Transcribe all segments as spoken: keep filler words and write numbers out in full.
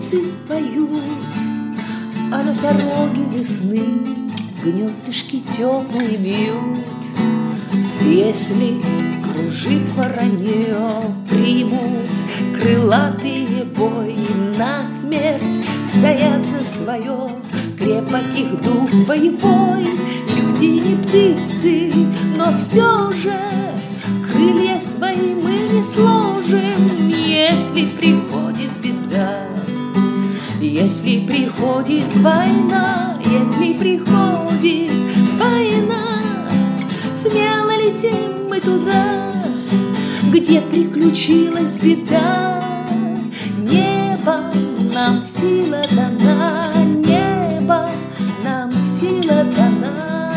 птицы поют, а на пороге весны гнездышки теплые бьют. Если кружит воронье, примут крылатые бои, насмерть стоят за свое, крепких дух боевой. Люди не птицы, но все же крылья свои мы не сложим. Если приходит беда, если приходит война, если приходит война, смело летим мы туда, где приключилась беда. Небо нам сила дана, небо нам сила дана.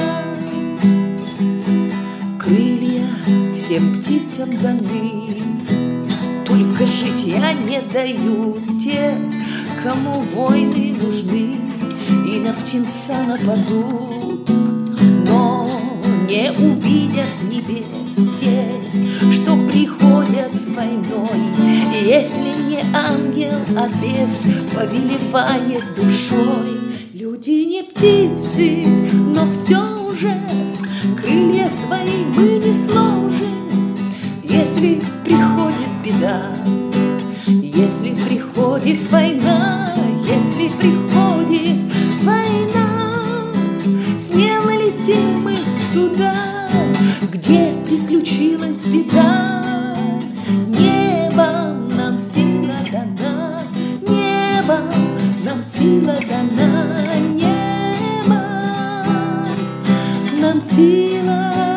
Крылья всем птицам даны, только житья не дают те, кому войны нужны и на птенца нападут, но не увидят небес те, что приходят с войной. Если не ангел, а бес повелевает душой. Люди не птицы, но все же крылья свои мы не сложим. Если приходит беда, если приходит война, если приходит война, смело летим мы туда, где приключилась беда. Небо нам сила дана, небо нам сила дана, небо нам сила